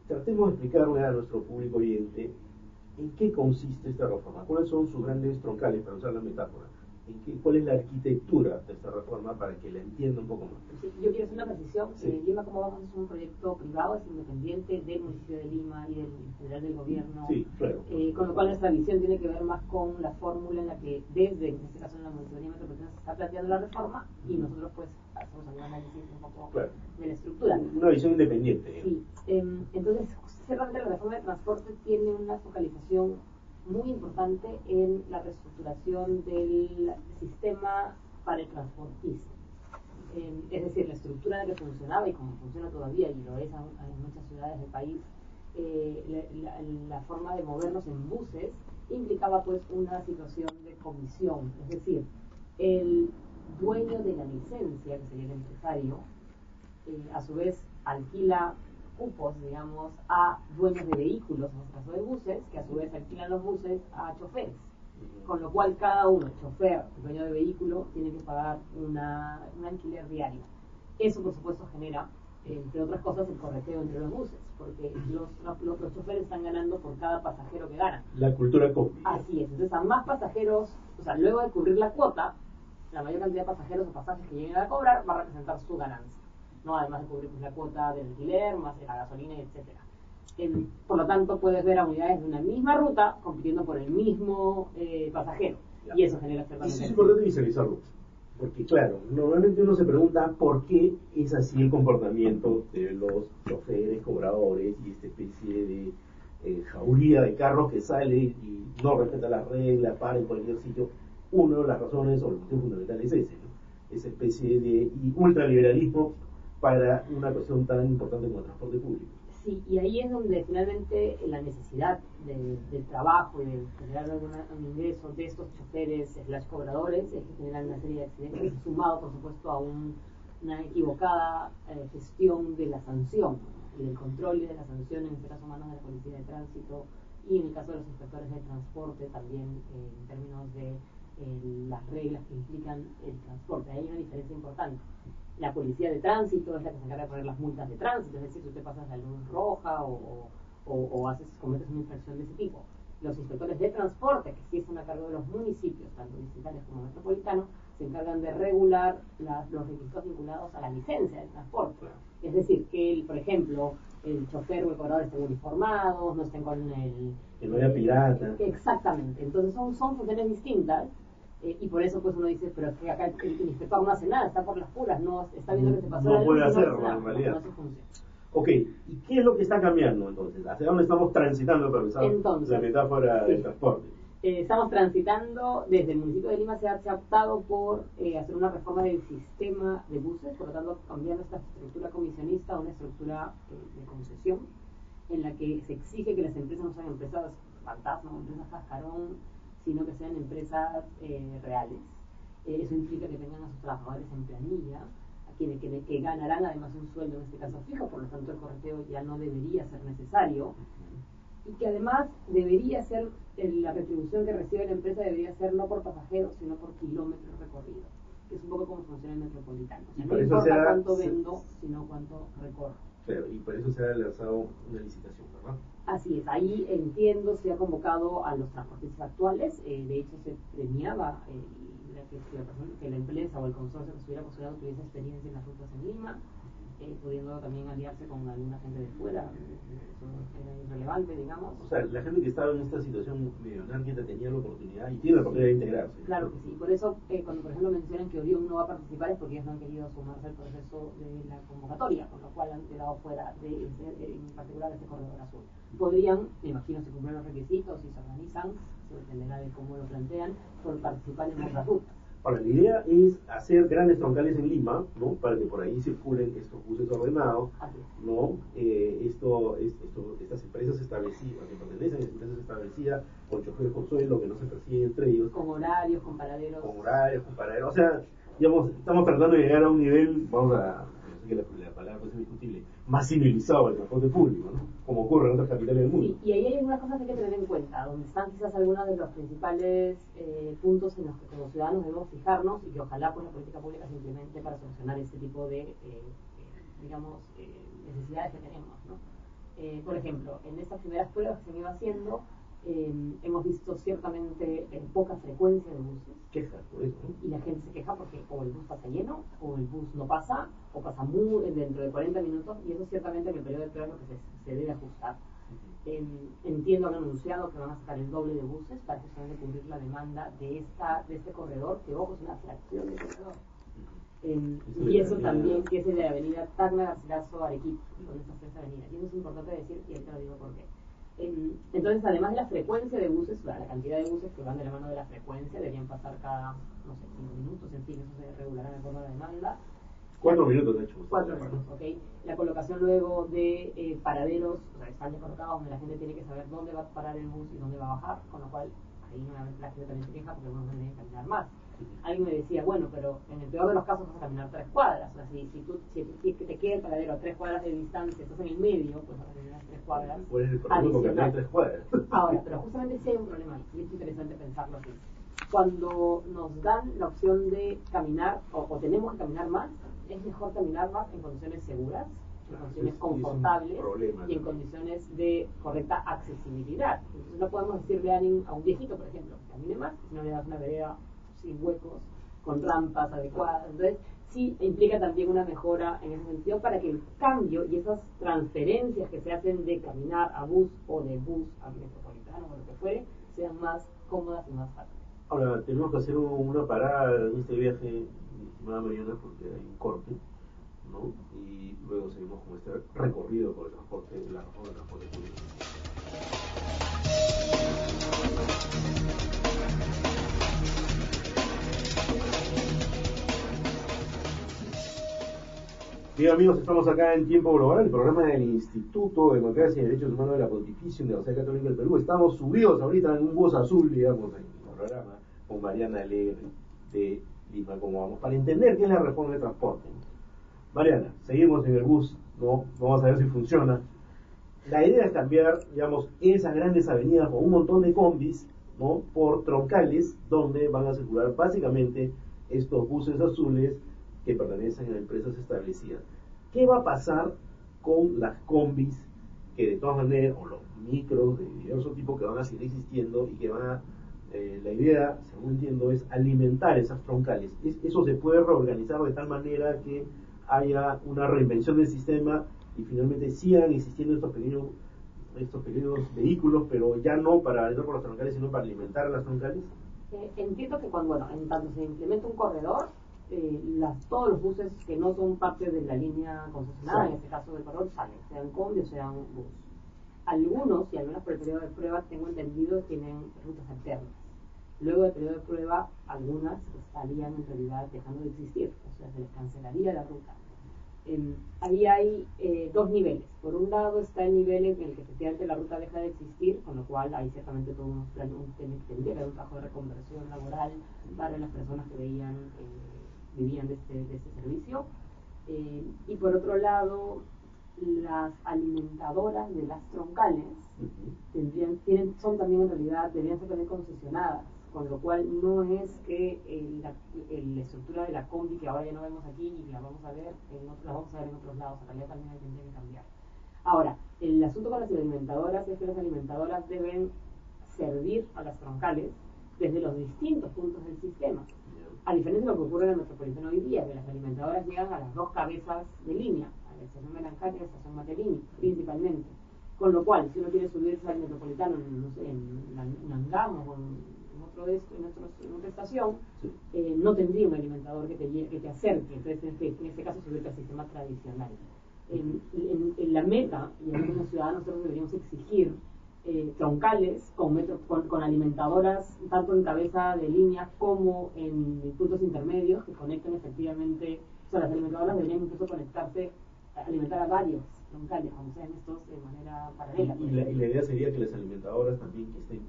tratemos de explicarle a nuestro público oyente en qué consiste esta reforma, cuáles son sus grandes troncales, para usar la metáfora, cuál es la arquitectura de esta reforma para que la entienda un poco más. Sí, yo quiero hacer una precisión. Sí. Lima Como Vamos es un proyecto privado, es independiente del municipio de Lima y del federal del gobierno. Sí, claro. Con lo cual nuestra visión tiene que ver más con la fórmula en la que desde, en este caso en la Municipalidad Metropolitana, se está planteando la reforma y nosotros pues hacemos algún análisis un poco Claro. de la estructura. Una visión independiente. Sí, entonces ciertamente la reforma de transporte tiene una focalización muy importante en la reestructuración del sistema para el transportista. Es decir, la estructura en la que funcionaba y como funciona todavía, y lo es en muchas ciudades del país, la forma de movernos en buses implicaba pues una situación de comisión, es decir, el dueño de la licencia, que sería el empresario, a su vez alquila cupos, digamos, a dueños de vehículos, en este caso de buses, que a su vez alquilan los buses a choferes. Con lo cual cada uno, el chofer, el dueño de vehículo, tiene que pagar un alquiler diario. Eso, por supuesto, genera, entre otras cosas, el correteo entre los buses, porque los choferes están ganando por cada pasajero que ganan. La cultura combi. Así es. Entonces, a más pasajeros, o sea, luego de cubrir la cuota, la mayor cantidad de pasajeros o pasajes que lleguen a cobrar va a representar su ganancia, ¿no? Además de cubrir pues, la cuota del alquiler, más de la gasolina, etcétera. Por lo tanto, puedes ver a unidades de una misma ruta compitiendo por el mismo pasajero. Ya. Y eso genera ciertamente. Eso es importante visualizarlo. Porque, claro, normalmente uno se pregunta por qué es así el comportamiento de los choferes, cobradores y esta especie de jauría de carros que sale y no respeta las reglas, para en cualquier sitio. Una de las razones o el motivo fundamental es ese, ¿no? Esa especie de ultraliberalismo para una cuestión tan importante como el transporte público. Sí, y ahí es donde finalmente la necesidad del trabajo y de generar un ingreso de estos choferes / cobradores es que generan una serie de accidentes, sumado por supuesto a una equivocada gestión de la sanción y del control y de la sanción, en este caso manos de la Policía de Tránsito y en el caso de los inspectores de transporte también en términos de las reglas que implican el transporte. Hay una diferencia importante. La policía de tránsito es la que se encarga de poner las multas de tránsito, es decir, si usted pasa la luz roja o cometes una infracción de ese tipo. Los inspectores de transporte, que sí están a cargo de los municipios, tanto distritales como metropolitanos, se encargan de regular los requisitos vinculados a la licencia de transporte. Es decir, que, por ejemplo, el chofer o el cobrador estén uniformados, no estén con el... Que no haya pirata. Exactamente. Entonces son funciones distintas. Y por eso pues uno dice, pero es que acá el inspector no hace nada, está por las puras, no está viendo que se pasó la luz, puede hacerlo, no hace nada, en realidad. no hace función. Ok, ¿y qué es lo que está cambiando entonces? ¿Hacia dónde estamos transitando para usar la metáfora del transporte? Estamos transitando, desde el municipio de Lima se ha optado por hacer una reforma del sistema de buses, por lo tanto cambiando esta estructura comisionista a una estructura de concesión, en la que se exige que las empresas no sean empresas fantasma, empresas cascarón, sino que sean empresas reales. Eso implica que tengan a sus trabajadores en planilla, a quienes que ganarán además un sueldo, en este caso fijo, por lo tanto el correteo ya no debería ser necesario, y que además debería ser, la retribución que recibe la empresa debería ser no por pasajeros, sino por kilómetros recorridos, que es un poco como funciona el metropolitano. O sea, no importa cuánto vendo, sino cuánto recorro. Claro, y por eso se ha lanzado una licitación, ¿verdad? Así es, ahí entiendo se ha convocado a los transportistas actuales, de hecho se premiaba que la empresa o el consorcio que estuviera postulado tuviese experiencia en las rutas en Lima, pudiendo también aliarse con alguna gente de fuera, eso era irrelevante, digamos. O sea, la gente que estaba en esta situación medio anárquica tenía la oportunidad y tiene la oportunidad de integrarse. Claro que sí, por eso cuando por ejemplo mencionan que Orión no va a participar es porque ellos no han querido sumarse al proceso de la convocatoria, con lo cual han quedado fuera en particular de este corredor azul. Podrían, me imagino, si cumplen los requisitos, si se organizan, se dependerá de cómo lo plantean, por participar en otras rutas. Ahora, la idea es hacer grandes troncales en Lima, ¿no? Para que por ahí circulen estos buses ordenados, ¿no? Estas empresas establecidas, que pertenecen a empresas establecidas, con choferes con sueldo, que no se persiguen entre ellos. Con horarios, con paraderos. Con horarios, con paraderos. O sea, digamos, estamos tratando de llegar a un nivel, vamos a, no sé que la palabra puede ser discutible, más civilizado al transporte público, ¿no? Como ocurre en otras capitales del mundo. Sí, y ahí hay algunas cosas que hay que tener en cuenta, donde están quizás algunos de los principales puntos en los que como ciudadanos debemos fijarnos y que ojalá pues la política pública se implemente para solucionar este tipo de, digamos, necesidades que tenemos, ¿no? Por ejemplo, en estas primeras pruebas que se han ido haciendo, hemos visto ciertamente poca frecuencia de buses. Quejas por eso, ¿no? Y la gente se queja porque o el bus pasa lleno, o el bus no pasa, o pasa muy dentro de 40 minutos, y eso ciertamente en el periodo de prueba es lo que se debe ajustar. Entiendo que han anunciado que van a sacar el doble de buses para justamente cubrir la demanda de este corredor, que ojo, es una fracción del corredor. Y eso también, que es el de la avenida Tacna, Garcilaso, Arequipa, son estas tres avenidas. Y eso es importante decir, y ahorita lo digo por qué. Entonces, además de la frecuencia de buses, la cantidad de buses que van de la mano de la frecuencia, deberían pasar cada, no sé, 5 minutos, en fin, eso se regulará de acuerdo a la demanda. 4 minutos, de hecho. 4 minutos, ¿ok? La colocación luego de paraderos, o sea, están ya colocados donde la gente tiene que saber dónde va a parar el bus y dónde va a bajar, con lo cual ahí nuevamente la gente también se queja porque algunos van a caminar más. Alguien me decía, bueno, pero en el peor de los casos vas a caminar 3 cuadras, o sea, si te queda el paradero a 3 cuadras de distancia, estás en el medio, pues vas a caminar 3 cuadras. Puedes ir corriendo porque hay 3 cuadras. Ahora, pero justamente sí hay un problema ahí, y es interesante pensarlo así. Cuando nos dan la opción de caminar, o tenemos que caminar más, es mejor caminar más en condiciones seguras, en condiciones confortables y en condiciones de correcta accesibilidad. Entonces no podemos decirle a un viejito, por ejemplo, que camine más, si no le das una vereda sin huecos, con rampas adecuadas. Entonces sí implica también una mejora en ese sentido para que el cambio y esas transferencias que se hacen de caminar a bus o de bus a metropolitano o lo que fuere, sean más cómodas y más fáciles. Ahora, tenemos que hacer una parada en este viaje, estimada Mariana, porque hay un corte, ¿no? Y luego seguimos con este recorrido por el transporte, la reforma del transporte público. Bien, amigos, estamos acá en Tiempo Global, el programa del Instituto de Democracia y Derechos Humanos de la Pontificia Universidad Católica del Perú. Estamos subidos ahorita en un bus azul, digamos, en el programa con Mariana Alegre de Lima. ¿Cómo vamos? Para entender qué es la reforma de transporte. Mariana, seguimos en el bus, ¿no? Vamos a ver si funciona. La idea es cambiar, digamos, esas grandes avenidas con un montón de combis, ¿no? Por troncales, donde van a circular básicamente estos buses azules que pertenecen a empresas establecidas. ¿Qué va a pasar con las combis que de todas maneras, o los micros de diversos tipos que van a seguir existiendo y que van a, la idea, según entiendo, es alimentar esas troncales? Eso se puede reorganizar de tal manera que haya una reinvención del sistema y finalmente sigan existiendo estos pequeños vehículos, pero ya no para ir por los troncales, sino para alimentar a las troncales. Entiendo que en tanto se implementa un corredor, todos los buses que no son parte de la línea concesionada, en este caso del corredor, salen, sean combi o sean bus. Algunos, y al menos por el periodo de prueba, tengo entendido, tienen rutas alternas. Luego del periodo de prueba, algunas estarían en realidad dejando de existir, o sea, se les cancelaría la ruta. Ahí hay 2 niveles. Por un lado está el nivel en el que efectivamente la ruta deja de existir, con lo cual hay ciertamente todo tendría que haber un trabajo de reconversión laboral para las personas que vivían de este servicio. Y por otro lado, las alimentadoras de las troncales son también en realidad, deberían ser también concesionadas, con lo cual no es que la estructura de la combi que ahora ya no vemos aquí y la vamos a ver en otros lados, en realidad también tendría que cambiar. Ahora, el asunto con las alimentadoras es que las alimentadoras deben servir a las troncales desde los distintos puntos del sistema, a diferencia de lo que ocurre en el metropolitano hoy día, que las alimentadoras llegan a las 2 cabezas de línea, a la estación Melanjati y a la estación Matelini, principalmente. Con lo cual, si uno quiere subirse al metropolitano, no sé, en Angamos o en otra estación, no tendría un alimentador que te acerque, entonces en este caso subirte al sistema tradicional. En la meta, y en como ciudadanos nosotros deberíamos exigir troncales con alimentadoras tanto en cabeza de línea como en puntos intermedios que conecten efectivamente, o sea, las alimentadoras deberían incluso conectarse, alimentar a varios troncales, como sean estos de manera paralela. Y la idea sería que las alimentadoras también estén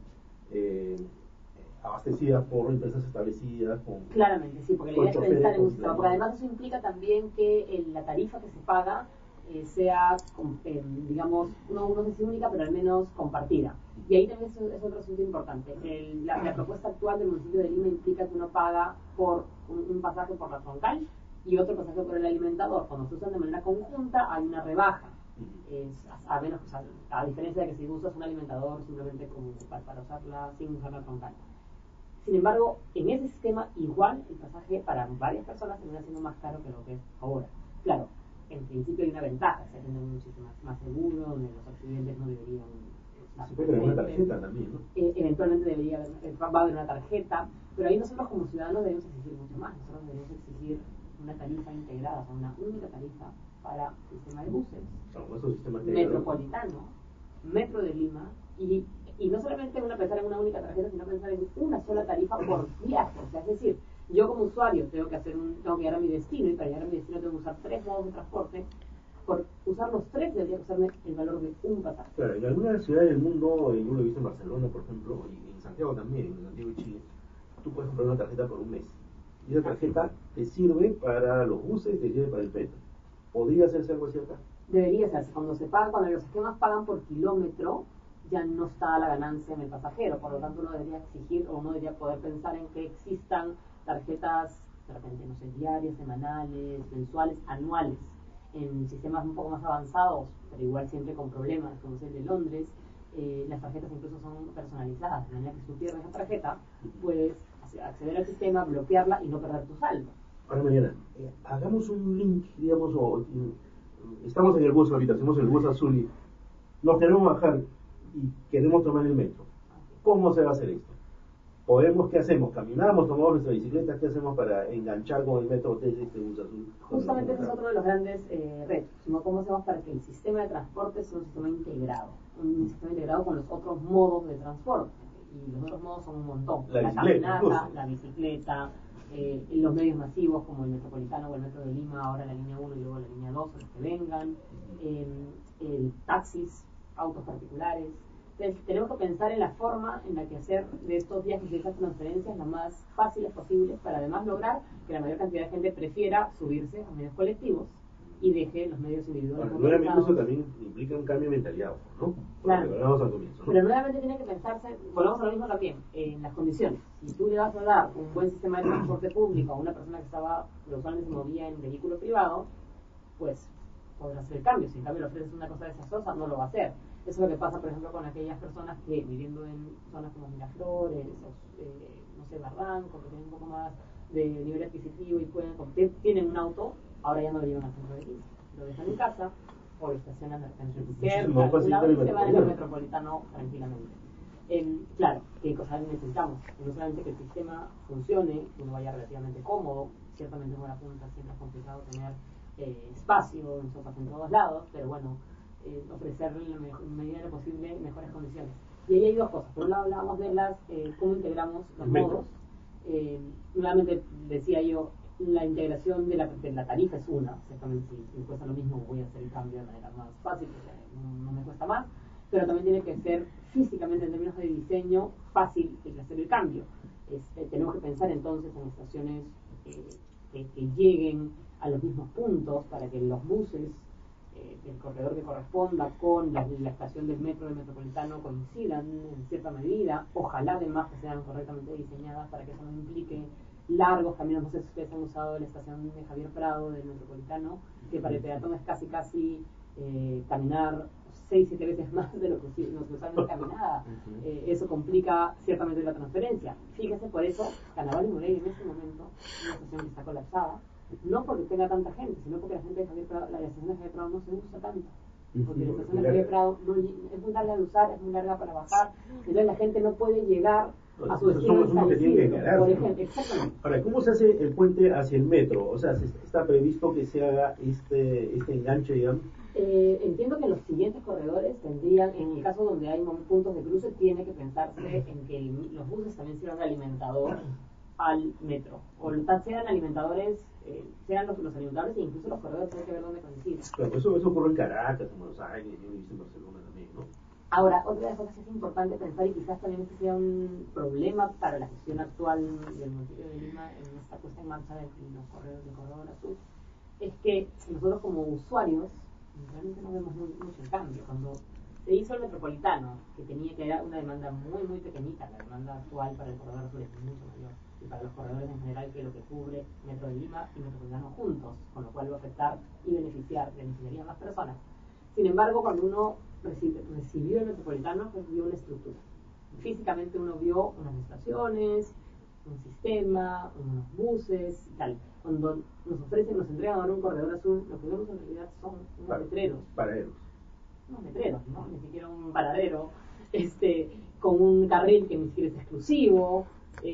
abastecidas por empresas establecidas. Claramente, sí, porque la idea es pensar en un sistema, porque además eso implica también que la tarifa que se paga sea, digamos, no sé si única, pero al menos compartida. Y ahí también es otro asunto importante. La propuesta actual del municipio de Lima implica que uno paga por un pasaje por la troncal y otro pasaje por el alimentador. Cuando se usan de manera conjunta hay una rebaja. A menos, o sea, a diferencia de que si usas un alimentador simplemente como para usarla sin usarla troncal. Sin embargo, en ese sistema igual el pasaje para varias personas termina siendo más caro que lo que es ahora. Claro, en principio hay una ventaja, se tiene un sistema más seguro, donde los accidentes no deberían estar se puede tener una presentes. tarjeta también, ¿no? Eventualmente debería haber, va a haber una tarjeta, pero ahí nosotros como ciudadanos debemos exigir mucho más. Nosotros debemos exigir una tarifa integrada, o sea, una única tarifa para el sistema de buses, metropolitano, Metro de Lima, y no solamente pensar en una única tarjeta, sino pensar en una sola tarifa por viaje. O sea, es decir, yo como usuario tengo que llegar a mi destino, y para llegar a mi destino tengo que usar 3 modos de transporte. Por usar los 3 debería usarme el valor de un pasaje. Claro, en algunas ciudades del mundo, yo lo he visto en Barcelona, por ejemplo, y en Santiago también, en Santiago de Chile, tú puedes comprar una tarjeta por un mes. Y esa tarjeta te sirve para los buses, te sirve para el metro. ¿Podría hacerse algo así acá? Debería hacerse. Cuando los esquemas pagan por kilómetro, ya no está la ganancia en el pasajero. Por lo tanto, uno debería exigir, o uno debería poder pensar en que existan tarjetas, de repente, no sé, diarias, semanales, mensuales, anuales, en sistemas un poco más avanzados, pero igual siempre con problemas, como es el de Londres. Las tarjetas incluso son personalizadas, de manera que si tú pierdes la tarjeta, puedes acceder al sistema, bloquearla y no perder tu saldo. Ahora, Mariana, hagamos un link, digamos, estamos en el bus ahorita, hacemos el bus azul y nos queremos bajar y queremos tomar el metro. ¿Cómo se va a hacer esto? ¿Qué hacemos? ¿Caminamos, tomamos nuestra bicicleta? ¿Qué hacemos para enganchar con el metro desde este bus azul? Justamente ese es otro de los grandes retos, sino cómo hacemos para que el sistema de transporte sea un sistema integrado con los otros modos de transporte. Y los otros modos son un montón. La caminata, la bicicleta, los medios masivos como el metropolitano o el metro de Lima, ahora la línea 1 y luego la línea 2, los que vengan, taxis, autos particulares. Entonces, tenemos que pensar en la forma en la que hacer de estos viajes y de estas transferencias las más fáciles posibles para además lograr que la mayor cantidad de gente prefiera subirse a medios colectivos y deje los medios individuales. Bueno, nuevamente eso también implica un cambio de mentalidad, ¿no? Claro. Al comienzo, ¿no? Pero nuevamente tiene que pensarse, volvamos a lo mismo también, en las condiciones. Si tú le vas a dar un buen sistema de transporte público a una persona que usualmente se movía en vehículo privado, pues podrá hacer el cambio. Si en cambio le ofreces una cosa desastrosa, no lo va a hacer. Eso es lo que pasa, por ejemplo, con aquellas personas que viviendo en zonas como Miraflores, no sé, Barranco, que tienen un poco más de nivel adquisitivo y tienen un auto, ahora ya no lo llevan al centro de Lima. Lo dejan en casa o lo estacionan de repente cerca, y se van en el metropolitano tranquilamente. Claro, ¿qué cosas necesitamos? No solamente que el sistema funcione, que uno vaya relativamente cómodo, ciertamente en hora punta siempre es complicado tener espacio en sopas en todos lados, pero bueno, ofrecerle en la medida de lo posible mejores condiciones. Y ahí hay dos cosas. Por un lado hablábamos de cómo integramos los modos. Nuevamente decía yo, la integración de la tarifa es una. Exactamente, si me cuesta lo mismo, voy a hacer el cambio de manera más fácil, porque no me cuesta más. Pero también tiene que ser físicamente, en términos de diseño, fácil el hacer el cambio. Tenemos que pensar entonces en estaciones que lleguen a los mismos puntos para que los buses el corredor que corresponda con la estación del metro del metropolitano coincidan en cierta medida, ojalá además que sean correctamente diseñadas para que eso no implique largos caminos. No sé si ustedes han usado la estación de Javier Prado del metropolitano, que para el peatón es casi caminar 6-7 veces más de lo que usualmente caminaba. Eso complica ciertamente la transferencia. Fíjese, por eso Canaval y Moreira en este momento es una estación que está colapsada, no porque tenga tanta gente, sino porque la estación de Javier Prado no se usa tanto. Porque la estación de Javier Prado es muy larga de usar, es muy larga para bajar, entonces la gente no puede llegar a su destino establecido, por ejemplo. Exactamente. Ahora, ¿cómo se hace el puente hacia el metro? O sea, ¿está previsto que se haga este enganche, digamos? Entiendo que los siguientes corredores tendrían, en el caso donde hay puntos de cruce, tiene que pensarse en que los buses también sirvan de alimentador al metro, o sean alimentadores, sean los alimentadores e incluso los corredores tienen que ver dónde coinciden. Claro, eso ocurre en Caracas, en Buenos Aires, yo he visto en Barcelona también, ¿no? Ahora, otra de las cosas que es importante pensar, y quizás también este sea un problema para la gestión actual del municipio de Lima en esta puesta en marcha de los corredores del corredor azul, es que nosotros como usuarios realmente no vemos mucho el cambio. Cuando se hizo el metropolitano, que era una demanda muy muy pequeñita, la demanda actual para el corredor azul es mucho mayor, y para los corredores en general, que lo que cubre Metro de Lima y Metropolitano juntos, con lo cual va a afectar y beneficiaría a más personas. Sin embargo, cuando uno recibió el Metropolitano, pues vio una estructura. Físicamente uno vio unas estaciones, un sistema, unos buses y tal. Cuando nos entregan ahora un corredor azul, lo que vemos en realidad son unos letreros. Paraderos. Unos letreros, ¿no? Ni siquiera un paradero, con un carril que ni siquiera es exclusivo,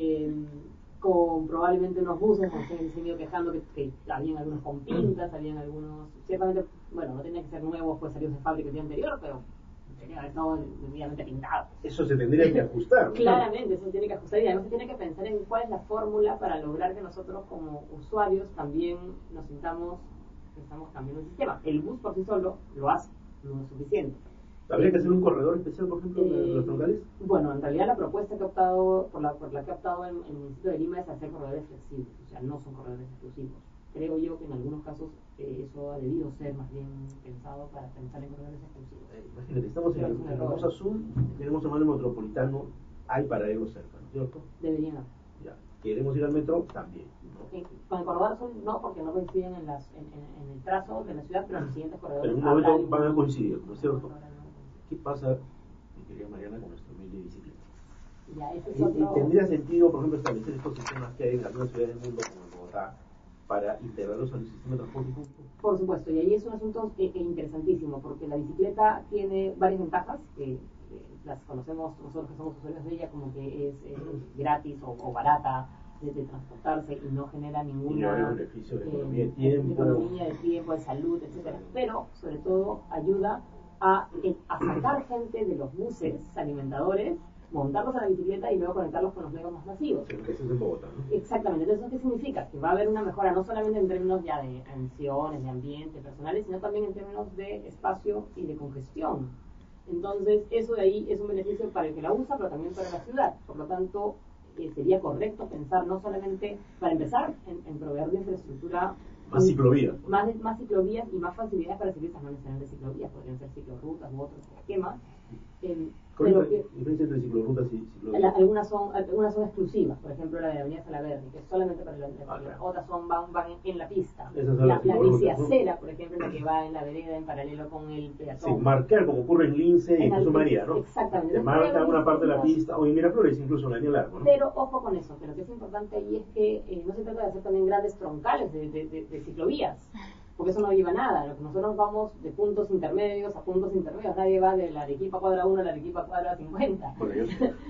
con probablemente unos buses, como se han ido quejando, que habían algunos con pintas, habían algunos, ciertamente, bueno, no tenían que ser nuevos, pues salidos de fábrica el día anterior, pero tenían que haber estado debidamente pintados. Eso se tendría que ajustar, ¿no? Claramente, eso se tiene que ajustar y además se tiene que pensar en cuál es la fórmula para lograr que nosotros como usuarios también nos sintamos que estamos cambiando el sistema. El bus por sí solo lo hace, no es suficiente. ¿Habría que hacer un corredor especial, por ejemplo, de los troncales? Bueno, en realidad la propuesta que ha optado, por la que ha optado el municipio de Lima es hacer corredores flexibles, o sea, no son corredores exclusivos. Creo yo que en algunos casos eso ha debido ser más bien pensado para pensar en corredores exclusivos. Imagínate, estamos en el Hermosa Azul, queremos tomar el metropolitano, hay paraderos cerca, ¿no es cierto? Deberían haber. Ya. Queremos ir al metro, también, ¿no? Con el corredor azul no, porque no coinciden en el trazo de la ciudad, pero en los siguientes corredores. Pero en un momento van a coincidir, ¿no es cierto? ¿Qué pasa, mi querida Mariana, con nuestro humilde bicicleta? Ya, ese es ¿Y otro... tendría sentido, por ejemplo, establecer estos sistemas que hay en algunas ciudades del mundo, como en Bogotá, para integrarlos al sistema de transporte público? Por supuesto, y ahí es un asunto interesantísimo, porque la bicicleta tiene varias ventajas, que las conocemos nosotros que somos usuarios de ella, como que es gratis o barata de transportarse y no genera ninguna beneficio de economía de tiempo, de salud, etcétera. Pero, sobre todo, ayuda a sacar gente de los buses alimentadores, montarlos a la bicicleta y luego conectarlos con los medios más masivos. Sí, eso es en Bogotá, ¿no? Exactamente. Entonces, ¿eso qué significa? Que va a haber una mejora no solamente en términos ya de emisiones, de ambiente, personales, sino también en términos de espacio y de congestión. Entonces, eso de ahí es un beneficio para el que la usa, pero también para la ciudad. Por lo tanto, sería correcto pensar no solamente, para empezar, en proveer de infraestructura más ciclovías. Más ciclovías y más facilidades para ciclistas, no necesariamente ciclovías, podrían ser ciclorrutas u otros esquemas. ¿Cuál es la diferencia entre ciclorrutas y ciclovías? Algunas son exclusivas, por ejemplo la de Avenida Salaverry, que es solamente para la otras van en la pista. La biciacera, por ejemplo, la que va en la vereda en paralelo con el peatón. Sí, marcar como ocurre en Lince y Jesús María, ¿no? Exactamente. Te marca una parte de la pista, o en Miraflores incluso, en la línea larga, ¿no? Pero ojo con eso, que lo que es importante ahí es que no se trata de hacer también grandes troncales de ciclovías, porque eso no lleva a nada. Nosotros vamos de puntos intermedios a puntos intermedios, nadie va de la Arequipa cuadra 1 a la Arequipa cuadra 50. Bueno,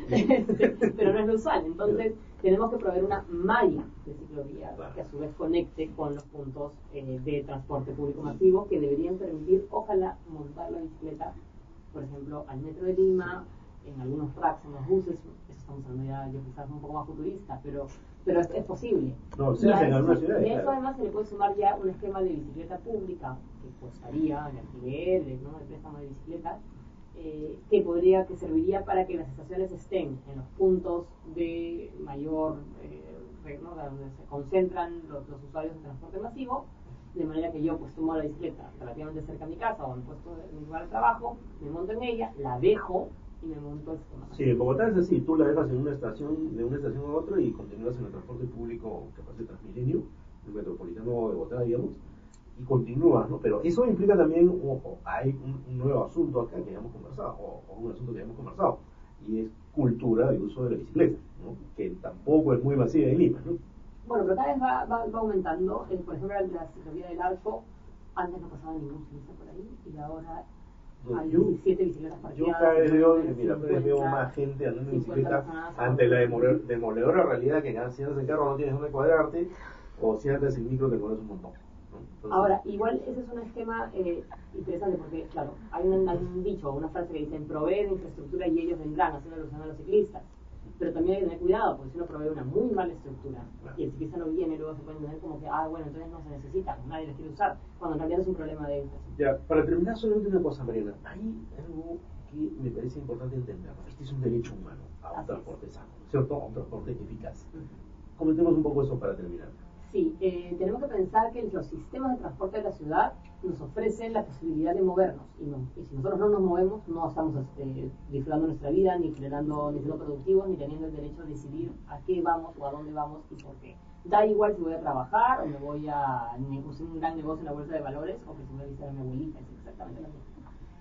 pero no es lo usual. Entonces tenemos que proveer una malla de ciclovías que a su vez conecte con los puntos de transporte público masivo, que deberían permitir, ojalá, montar la bicicleta, por ejemplo, al metro de Lima, en algunos tracks, en los buses. Eso estamos hablando ya, yo quizás un poco más futurista, pero es posible. No, se hace en algunas ciudades. Y a eso además se le puede sumar ya un esquema de bicicleta pública que costaría en alquiler, ¿no? El préstamo de bicicletas, que serviría para que las estaciones estén en los puntos de mayor, ¿no? Donde se concentran los usuarios de transporte masivo, de manera que yo pues tomo la bicicleta relativamente cerca de mi casa o en puesto de mi lugar de trabajo, me monto en ella, la dejo y me monto el sistema. Sí, en Bogotá es así, tú la dejas en una estación, de una estación a otra y continúas en el transporte público capaz de Transmilenio, el metropolitano de Bogotá, digamos, y continúas, ¿no? Pero eso implica también, hay un nuevo asunto acá que ya hemos conversado, o un asunto que ya hemos conversado, y es cultura de uso de la bicicleta, ¿no? Que tampoco es muy masiva en Lima, ¿no? Bueno, pero cada vez va aumentando. Por ejemplo, la ciclovía del Arco, antes no pasaba ningún ciclista por ahí, y ahora hay 17 bicicletas parqueadas. Yo cada vez veo más gente andando en bicicleta ante la demoledora realidad que si andas en carro no tienes dónde cuadrarte, o si andas en micro te pones un montón, ¿no? Entonces, ahora, igual ese es un esquema interesante porque, claro, hay un dicho, una frase que dice: proveen infraestructura y ellos vendrán, haciendo alusión a los ciclistas. Pero también hay que tener cuidado, porque si uno provee una muy mala estructura y el ciclista no viene, luego se puede entender como que, bueno, entonces no se necesita, nadie les quiere usar, cuando en realidad es un problema de infraestructura. Ya, para terminar, solamente una cosa, Mariana. Hay algo que me parece importante entender. Este es un derecho humano a un transporte sano, ¿cierto? A un transporte eficaz. Comentemos un poco eso para terminar. Sí, tenemos que pensar que los sistemas de transporte de la ciudad nos ofrecen la posibilidad de movernos, y si nosotros no nos movemos, no estamos disfrutando nuestra vida, ni generando, ni siendo productivos, ni teniendo el derecho a decidir a qué vamos o a dónde vamos y por qué. Da igual si voy a trabajar o me voy a negociar un gran negocio en la bolsa de valores o que si voy a visitar a mi abuelita, es exactamente lo mismo.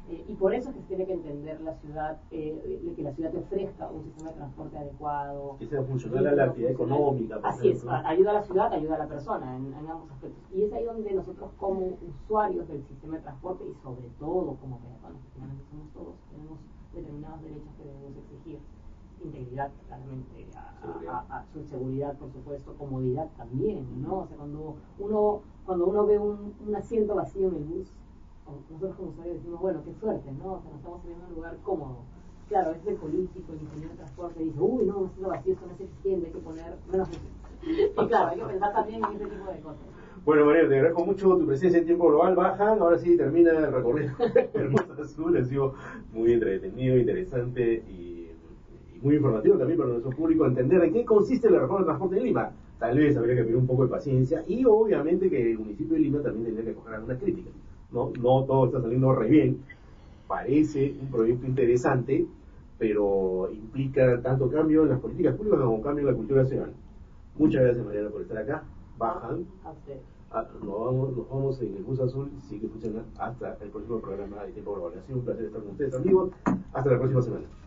Y por eso es que se tiene que entender la ciudad, que la ciudad te ofrezca un sistema de transporte adecuado. Que sea funcional a la actividad económica. Así es, ayuda a la ciudad, ayuda a la persona en ambos aspectos. Y es ahí donde nosotros como usuarios del sistema de transporte y sobre todo como peatones, que finalmente somos todos, tenemos determinados derechos que debemos exigir. Integridad, claramente, a su seguridad, por supuesto, comodidad también, ¿no? O sea, cuando uno ve un asiento vacío en el bus, nosotros como usuarios decimos, bueno, qué suerte, ¿no? O sea, nos estamos en un lugar cómodo. Claro, es el político, el ingeniero de transporte, dice, uy, no, un asiento vacío, esto no es eficiente, hay que poner menos gente. Y claro, hay que pensar también en ese tipo de cosas. Bueno, María, te agradezco mucho tu presencia en Tiempo Global. Bajan, ahora sí termina el recorrido Hermosa Azul. Ha sido muy entretenido, interesante y muy informativo también para nuestro público entender en qué consiste la reforma del transporte en Lima. Tal vez habría que pedir un poco de paciencia y obviamente que el municipio de Lima también tendría que coger algunas críticas. No todo está saliendo re bien. Parece un proyecto interesante, pero implica tanto cambio en las políticas públicas como cambio en la cultura nacional. Muchas gracias, Mariana, por estar acá. Bajan. A usted. Nos vamos en el bus azul. Sigue escuchando hasta el próximo programa de Tiempo Global. Ha sido un placer estar con ustedes, amigos. Hasta la próxima semana.